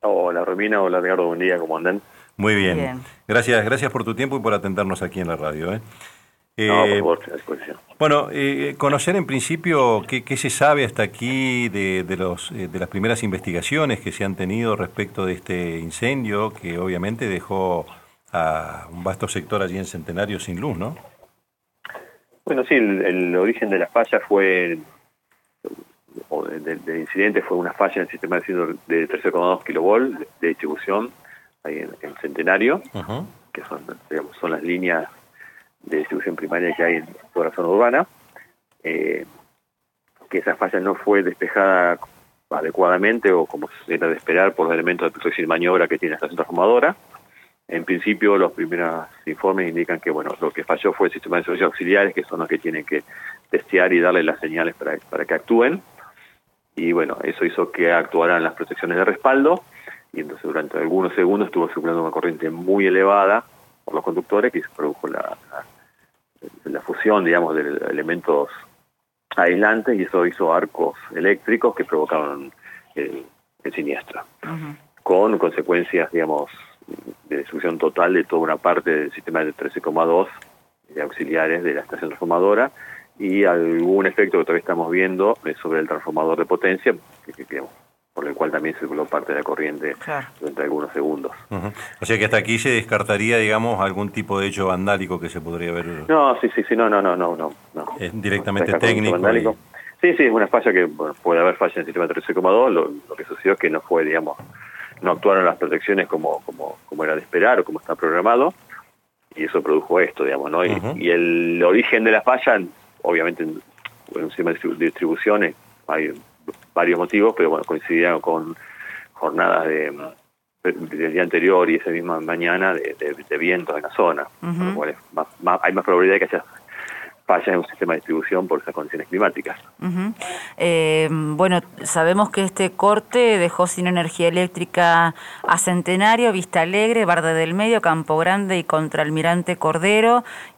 Hola Romina, hola Edgardo, buen día, ¿cómo andan? Muy bien. Bien. Gracias por tu tiempo y por atendernos aquí en la radio, ¿eh? No, por Eh, favor, a disposición. bueno, conocer en principio qué se sabe hasta aquí de las primeras investigaciones que se han tenido respecto de este incendio que obviamente dejó a un vasto sector allí en Centenario sin luz, ¿no? Bueno, sí, el origen de la falla fue, del incidente fue una falla en el sistema de 13,2 kilovolt de distribución ahí en Centenario, Ujú. que son, digamos, son las líneas de distribución primaria que hay en toda la zona urbana. Eh, que esa falla no fue despejada adecuadamente o como era de esperar por los elementos de protección y maniobra que tiene la estación transformadora. En principio, los primeros informes indican que bueno, lo que falló fue el sistema de servicios auxiliares, que son los que tienen que testear y darle las señales para que actúen. Y bueno, eso hizo que actuaran las protecciones de respaldo, y entonces durante algunos segundos estuvo circulando una corriente muy elevada por los conductores, que se produjo la fusión, digamos, de elementos aislantes, y eso hizo arcos eléctricos que provocaron el siniestro, Ujú. con consecuencias, digamos, de destrucción total de toda una parte del sistema de 13,2 de auxiliares de la estación transformadora, y algún efecto que todavía estamos viendo sobre el transformador de potencia, por el cual también circuló parte de la corriente Claro. durante algunos segundos. Ujú. O sea que hasta aquí se descartaría, digamos, algún tipo de hecho vandálico que se podría haber No, sí, no. directamente Está con uso técnico y... vandálico. Sí, es una falla que, bueno, puede haber falla en el sistema 13,2, lo que sucedió es que no fue, digamos, no actuaron las protecciones como era de esperar o como está programado, y eso produjo esto, digamos, ¿no? Ujú. Y el origen de la falla, obviamente, en un sistema de distribuciones hay varios motivos, pero bueno, coincidían con jornadas del día anterior y esa misma mañana de vientos en la zona, con lo Ujú. cual hay más probabilidad de que haya fallas en un sistema de distribución por esas condiciones climáticas. Ujú. Bueno, sabemos que este corte dejó sin energía eléctrica a Centenario, Vista Alegre, Barda del Medio, Campo Grande y Contralmirante Cordero.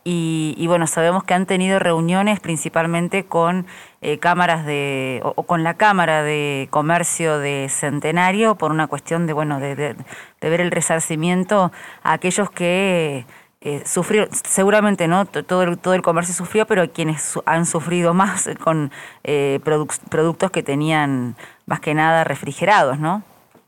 Y bueno, sabemos que han tenido reuniones principalmente con cámaras o con la Cámara de Comercio de Centenario por una cuestión de, bueno, de ver el resarcimiento a aquellos que sufrieron, seguramente no, todo el comercio sufrió, pero quienes han sufrido más con productos que tenían más que nada refrigerados, ¿no?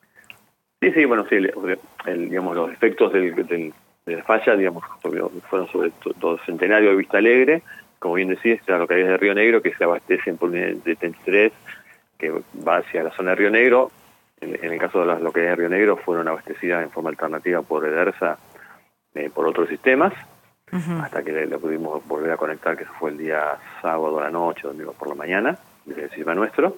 Sí, bueno, sí, digamos, los efectos de la falla, digamos, fueron sobre todo Centenario de Vista Alegre, como bien decís, la localidad de Río Negro, que se abastecen por unidad de 33, que va hacia la zona de Río Negro. En el caso de las localidades de Río Negro, fueron abastecidas en forma alternativa por Edersa, por otros sistemas, Ujú. hasta que le pudimos volver a conectar, que eso fue el día sábado a la noche, domingo por la mañana, del sistema nuestro.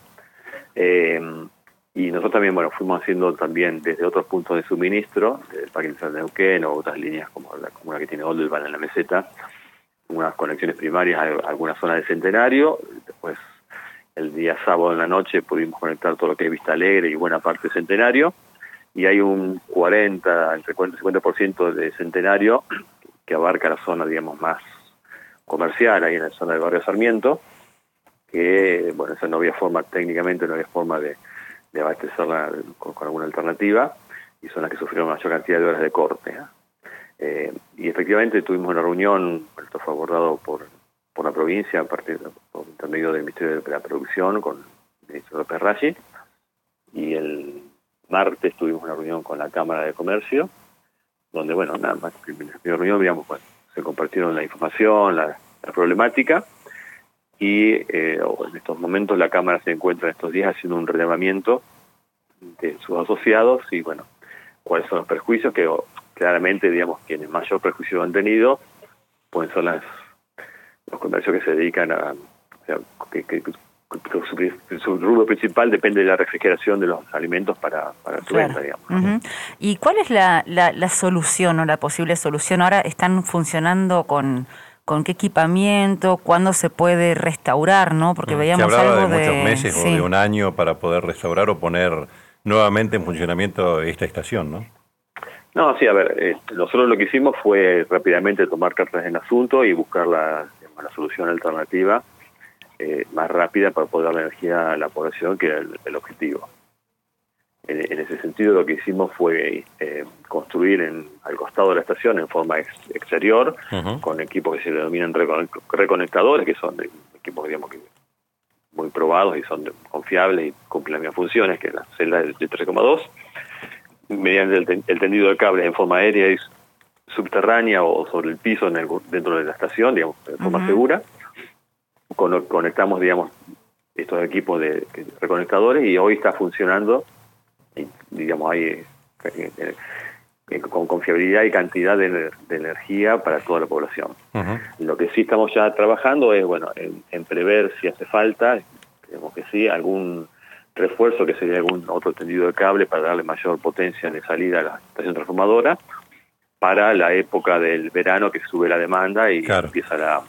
Y nosotros también, bueno, fuimos haciendo también desde otros puntos de suministro, el Parque Industrial de Neuquén o otras líneas como la que tiene Oldelval en la meseta, unas conexiones primarias a alguna zona de Centenario. Después, el día sábado en la noche pudimos conectar todo lo que es Vista Alegre y buena parte de Centenario, y hay un 40, entre 40 y 50% de Centenario que abarca la zona, digamos, más comercial, ahí en la zona del barrio Sarmiento, que, bueno, esa no había forma, técnicamente no había forma de abastecerla con alguna alternativa, y son las que sufrieron mayor cantidad de horas de corte. Y efectivamente tuvimos una reunión, esto fue abordado por la provincia, por intermedio del Ministerio de la Producción, con el ministro López Raggi, y el martes tuvimos una reunión con la Cámara de Comercio, donde, bueno, nada más, en la primera reunión, digamos, bueno, se compartieron la información, la problemática, y en estos momentos la Cámara se encuentra en estos días haciendo un relevamiento de sus asociados y, bueno, cuáles son los perjuicios, que claramente, digamos, quienes mayor perjuicio han tenido pueden ser los comercios que se dedican a, o sea, que su rubro principal depende de la refrigeración de los alimentos para su Claro. venta, digamos, ¿no? Ujú. ¿Y cuál es la solución o la posible solución? Ahora están funcionando con qué equipamiento, cuándo se puede restaurar, ¿no? Porque Se veíamos hablaba de algo muchos de... meses o de Sí. un año para poder restaurar o poner nuevamente en funcionamiento esta estación, ¿no? No, sí, a ver, nosotros lo que hicimos fue rápidamente tomar cartas en asunto y buscar digamos, la solución alternativa más rápida para poder dar la energía a la población, que era el objetivo. En ese sentido, lo que hicimos fue construir al costado de la estación en forma exterior, con equipos que se denominan reconectadores, que son equipos, digamos, muy probados y son confiables y cumplen las mismas funciones que las celdas de 13,2, mediante el tendido de cables en forma aérea y subterránea o sobre el piso dentro de la estación, digamos, de forma segura. Conectamos, digamos, estos equipos de reconectadores, y hoy está funcionando, digamos, hay con confiabilidad y cantidad de energía para toda la población. Lo que sí estamos ya trabajando es, bueno, en prever si hace falta, digamos que sí, algún refuerzo, que sería algún otro tendido de cable para darle mayor potencia de salida a la estación transformadora para la época del verano, que sube la demanda y empieza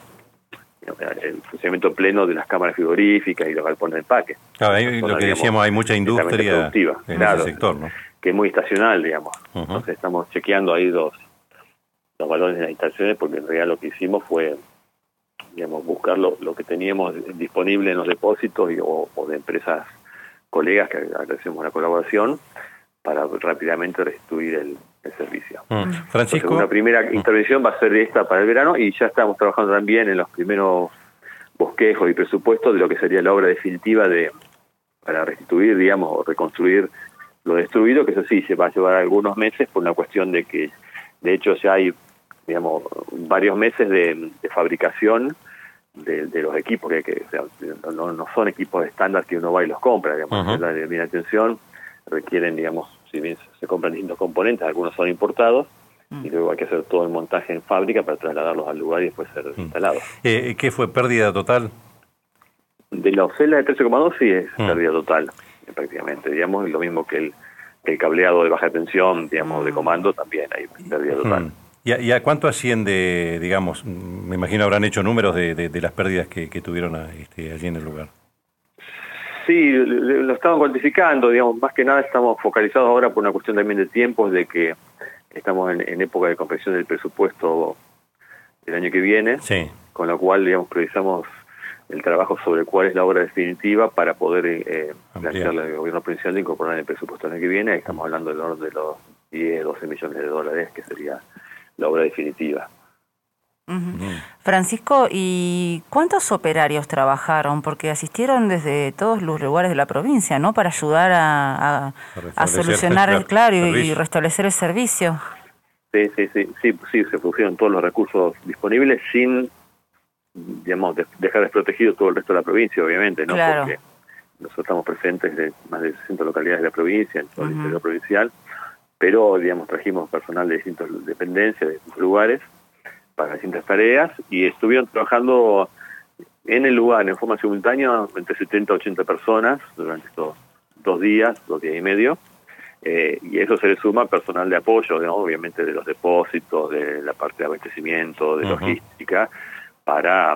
el funcionamiento pleno de las cámaras frigoríficas y los galpones de empaque. Claro, ahí lo que decíamos, hay mucha industria en ese sector, ¿no? Que es muy estacional, digamos. Entonces estamos chequeando ahí los valores de las instalaciones, porque en realidad lo que hicimos fue, digamos, buscar lo que teníamos disponible en los depósitos o de empresas colegas, que agradecemos la colaboración, para rápidamente restituir el servicio. Francisco. Entonces, una primera intervención va a ser esta para el verano, y ya estamos trabajando también en los primeros bosquejos y presupuestos de lo que sería la obra definitiva para restituir, digamos, o reconstruir lo destruido, que eso sí se va a llevar algunos meses, por una cuestión de que, de hecho, ya hay, digamos, varios meses de fabricación de los equipos, que o sea, no son equipos estándar que uno va y los compra, digamos. La de mi atención requieren, digamos, si bien se compran distintos componentes, algunos son importados, y luego hay que hacer todo el montaje en fábrica para trasladarlos al lugar y después ser instalados. ¿Qué fue? ¿Pérdida total? De las celdas de 13,2 sí es pérdida total, prácticamente, digamos, y lo mismo que el cableado de baja tensión, digamos, de comando, también hay pérdida total. ¿Y a cuánto asciende, digamos, me imagino habrán hecho números de las pérdidas que tuvieron allí en el lugar? Sí, lo estamos cuantificando, digamos, más que nada estamos focalizados ahora por una cuestión también de tiempos, de que estamos en época de confección del presupuesto del año que viene, con lo cual, digamos, priorizamos el trabajo sobre cuál es la obra definitiva para poder plantearle al gobierno provincial de incorporar en el presupuesto del año que viene. Estamos hablando del orden de los 10, 12 millones de dólares, que sería la obra definitiva. Francisco, ¿y cuántos operarios trabajaron? Porque asistieron desde todos los lugares de la provincia, ¿no? Para ayudar a solucionar, y restablecer el servicio. Sí, se pusieron todos los recursos disponibles sin, digamos, dejar desprotegido todo el resto de la provincia, obviamente, ¿no? Claro. Porque nosotros estamos presentes de más de 60 localidades de la provincia, en todo el interior provincial, pero, digamos, trajimos personal de distintas dependencias, de distintos lugares, para distintas tareas, y estuvieron trabajando en el lugar en forma simultánea entre 70 a 80 personas durante estos 2 días y medio, y eso se le suma personal de apoyo, ¿no? Obviamente de los depósitos, de la parte de abastecimiento, de logística, para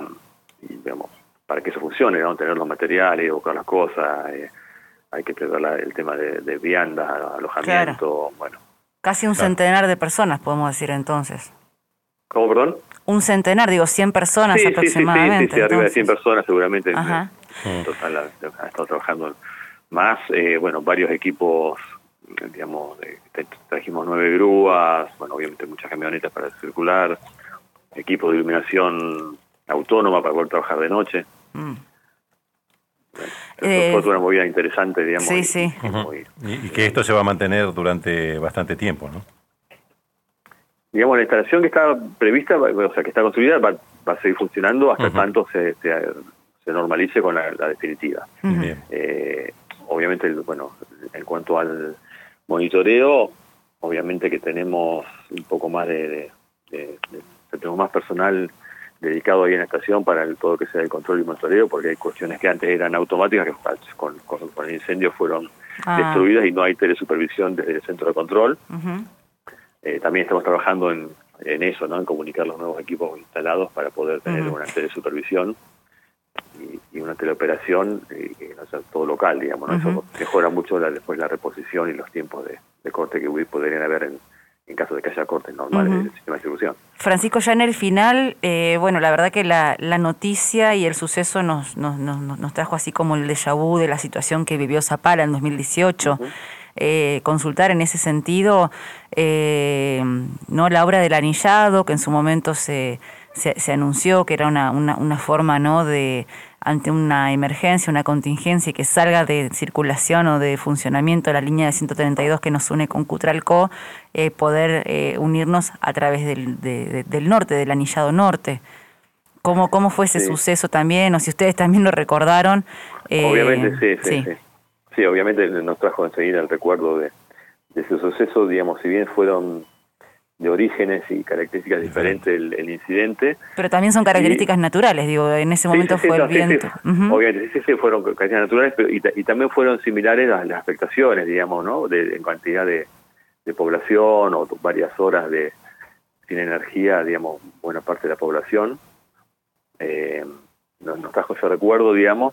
que eso funcione, ¿no? Tener los materiales, buscar las cosas, hay que preparar el tema de viandas, alojamiento, bueno. Casi un centenar de personas, podemos decir entonces. ¿Cómo, perdón? Un centenar, digo, 100 personas aproximadamente. Sí, arriba de 100 personas seguramente. En total ha estado trabajando más, varios equipos, digamos, trajimos 9 grúas, obviamente muchas camionetas para circular, equipos de iluminación autónoma para poder trabajar de noche. Fue una movida interesante, digamos. Y que esto se va a mantener durante bastante tiempo, ¿no? Digamos, la instalación que está prevista, o sea, que está construida, va a seguir funcionando hasta tanto se normalice con la definitiva. Obviamente, en cuanto al monitoreo, obviamente que tenemos un poco más tenemos más personal dedicado ahí en la estación para todo lo que sea el control y monitoreo, porque hay cuestiones que antes eran automáticas, que con el incendio fueron destruidas y no hay telesupervisión desde el centro de control. También estamos trabajando en eso, ¿no? En comunicar los nuevos equipos instalados para poder tener una telesupervisión y una teleoperación, no sea todo local, digamos, ¿no? Eso mejora mucho después la reposición y los tiempos de corte que podrían haber en caso de que haya cortes normales del sistema de distribución. Francisco, ya en el final, la verdad que la noticia y el suceso nos trajo así como el déjà vu de la situación que vivió Zapala en 2018. consultar en ese sentido, no, la obra del anillado, que en su momento se anunció que era una forma, ¿no?, de, ante una emergencia, una contingencia, que salga de circulación o de funcionamiento la línea de 132 que nos une con Cutralcó, poder unirnos a través del norte, del anillado norte. ¿Cómo fue ese suceso también? O si ustedes también lo recordaron. Obviamente sí. Sí, obviamente nos trajo enseguida el recuerdo de ese suceso, digamos, si bien fueron de orígenes y características diferentes el incidente. Pero también son características naturales, digo, en ese momento fue el viento. Obviamente, sí, fueron características naturales, pero y también fueron similares a las afectaciones, digamos, ¿no?, en cantidad de población, o varias horas sin energía, digamos, buena parte de la población. Nos trajo ese recuerdo, digamos,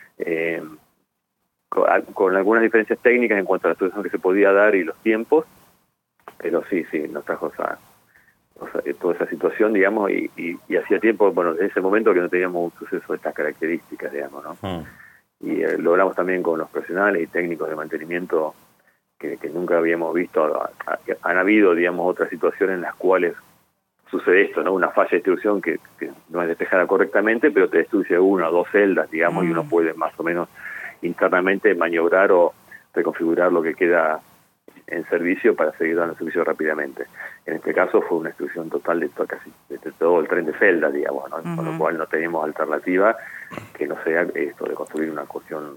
con algunas diferencias técnicas en cuanto a la solución que se podía dar y los tiempos, pero sí, nos trajo toda esa situación, digamos, y hacía tiempo, bueno, desde ese momento que no teníamos un suceso de estas características, digamos, ¿no? Y logramos también con los profesionales y técnicos de mantenimiento que nunca habíamos visto. Han habido, digamos, otras situaciones en las cuales sucede esto, ¿no? Una falla de distribución que no es despejada correctamente, pero te destruye una o dos celdas, digamos, y uno puede más o menos internamente maniobrar o reconfigurar lo que queda en servicio para seguir dando servicio rápidamente. En este caso fue una destrucción total de todo el tren de celdas, digamos, ¿no? Con lo cual no tenemos alternativa que no sea esto de construir una cuestión,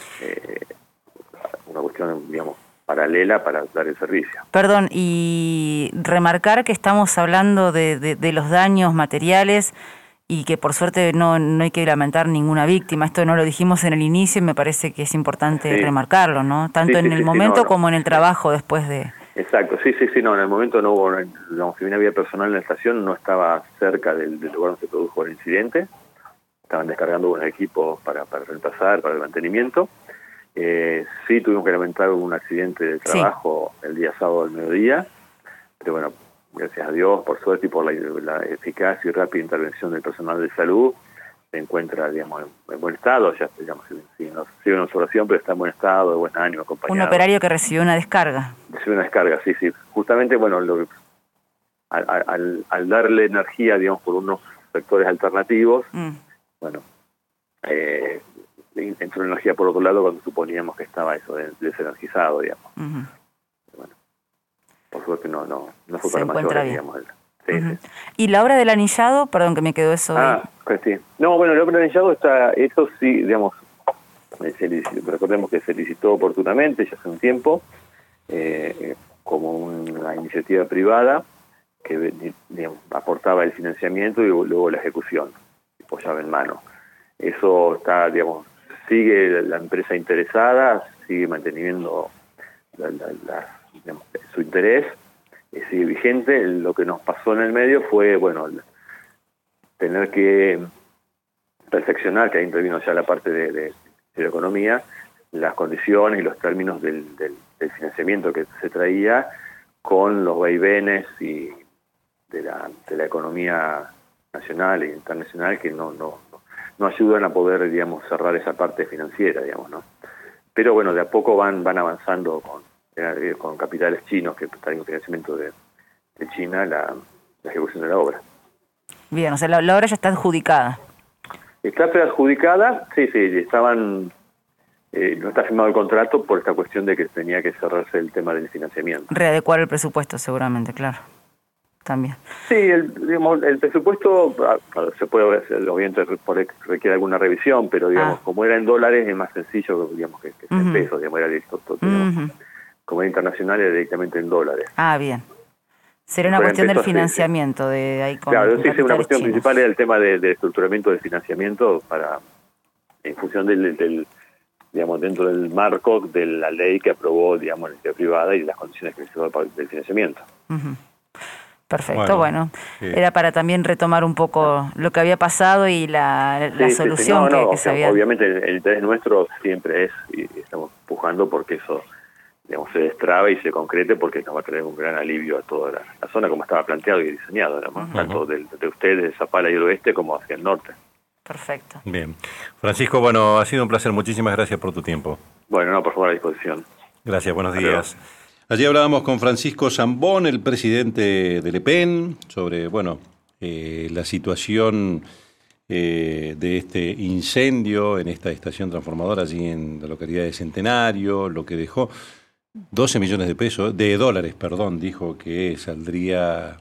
digamos, paralela para dar el servicio. Perdón, y remarcar que estamos hablando de los daños materiales y que por suerte no hay que lamentar ninguna víctima. Esto no lo dijimos en el inicio y me parece que es importante remarcarlo, ¿no? Tanto en el momento como en el trabajo después de... Exacto, no, en el momento no hubo, digamos, si bien había personal en la estación, no estaba cerca del lugar donde se produjo el incidente. Estaban descargando unos equipos para reemplazar, para el mantenimiento. Sí tuvimos que lamentar un accidente de trabajo el día sábado al mediodía, pero bueno, gracias a Dios, por suerte y por la eficaz y rápida intervención del personal de salud, se encuentra, digamos, en buen estado, ya, digamos, no sigue en observación, pero está en buen estado, de buen ánimo, acompañado. Un operario que recibió una descarga. Recibió una descarga, sí. Justamente, bueno, al darle energía, digamos, por unos sectores alternativos, bueno, entró energía por otro lado cuando suponíamos que estaba eso desenergizado, digamos. Bueno, por suerte no fue para mayores, digamos. ¿Y la obra del anillado? Perdón que me quedó eso. Sí. No, bueno, la obra del anillado eso sí, digamos, recordemos que se licitó oportunamente ya hace un tiempo, como una iniciativa privada que, digamos, aportaba el financiamiento y luego la ejecución, tipo llave en mano. Eso está, digamos, sigue la empresa interesada, sigue manteniendo digamos, su interés, sigue vigente. Lo que nos pasó en el medio fue, bueno, tener que perfeccionar, que ahí intervino ya la parte de la economía, las condiciones y los términos del financiamiento que se traía con los vaivenes y de la economía nacional e internacional que no ayudan a poder, digamos, cerrar esa parte financiera, digamos, ¿no? Pero bueno, de a poco van avanzando con capitales chinos que están en financiamiento de China la ejecución de la obra. Bien, o sea, la obra ya está adjudicada. Está preadjudicada, sí, estaban... no está firmado el contrato por esta cuestión de que tenía que cerrarse el tema del financiamiento. Readecuar el presupuesto, seguramente, claro. También. Sí, el presupuesto se puede hacer, obviamente requiere alguna revisión, pero digamos, como era en dólares es más sencillo, digamos, que en pesos, digamos, era directo, digamos, como era internacional era directamente en dólares. Bien. Sería una cuestión del financiamiento de ahí con claro, sí, una cuestión chinos. Principal era el tema de estructuramiento del financiamiento en función digamos, dentro del marco de la ley que aprobó, digamos, la entidad privada y las condiciones que se dio del financiamiento. Perfecto, bueno, era para también retomar un poco lo que había pasado y la solución que se había... Obviamente el interés nuestro siempre es, y estamos empujando porque eso, digamos, se destrabe y se concrete, porque nos va a traer un gran alivio a toda la zona como estaba planteado y diseñado, ¿no? Tanto de ustedes, de Zapala y el oeste, como hacia el norte. Perfecto. Bien. Francisco, bueno, ha sido un placer. Muchísimas gracias por tu tiempo. Bueno, por favor, a disposición. Gracias, buenos días. Allí hablábamos con Francisco Zambón, el presidente del EPEN, sobre la situación de este incendio en esta estación transformadora allí en la localidad de Centenario, lo que dejó 12 millones de dólares, dijo que saldría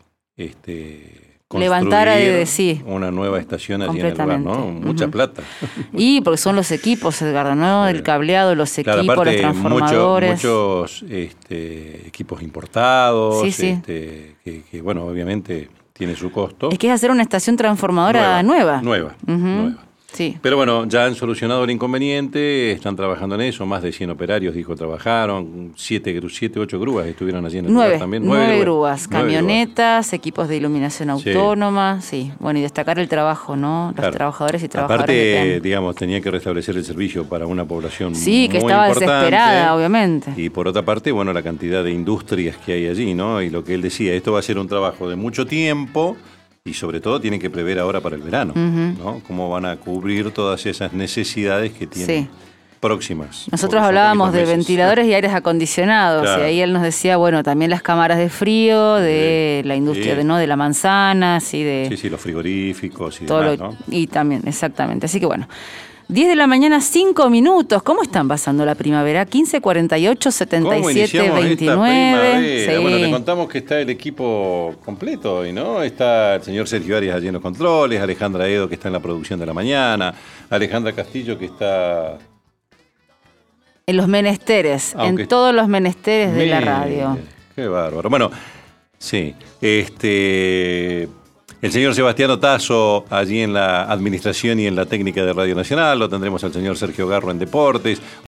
construir una nueva estación allí en el lugar, ¿no? Mucha plata. Y porque son los equipos, Edgardo, ¿no? El cableado, los equipos, aparte, los transformadores. Muchos equipos importados, que obviamente tiene su costo. Es que es hacer una estación transformadora nueva. Nueva. Sí. Pero bueno, ya han solucionado el inconveniente, están trabajando en eso, más de 100 operarios, trabajaron, 7, 8 grúas estuvieron allí en el lugar también. 9 grúas, camionetas, equipos de iluminación autónoma, sí. Bueno, y destacar el trabajo, ¿no? Los trabajadores y trabajadoras. Aparte, tenían que restablecer el servicio para una población muy que estaba importante, desesperada, obviamente. Y por otra parte, la cantidad de industrias que hay allí, ¿no? Y lo que él decía, esto va a ser un trabajo de mucho tiempo. Y sobre todo tienen que prever ahora para el verano, ¿no? Cómo van a cubrir todas esas necesidades que tienen próximas. Nosotros hablábamos de ventiladores y aires acondicionados, y ahí él nos decía, también las cámaras de frío, de la industria de la manzana, los frigoríficos y demás, ¿no? Y también, exactamente. Así que 10 de la mañana, 5 minutos. ¿Cómo están pasando la primavera? 15, 48, 77, 29. Sí. Te contamos que está el equipo completo hoy, ¿no? Está el señor Sergio Arias allí en los controles, Alejandra Edo, que está en la producción de la mañana, Alejandra Castillo, que está en los menesteres, en todos los menesteres de la radio. Qué bárbaro. Bueno, sí, el señor Sebastián Otazo allí en la administración y en la técnica de Radio Nacional, lo tendremos al señor Sergio Garro en Deportes.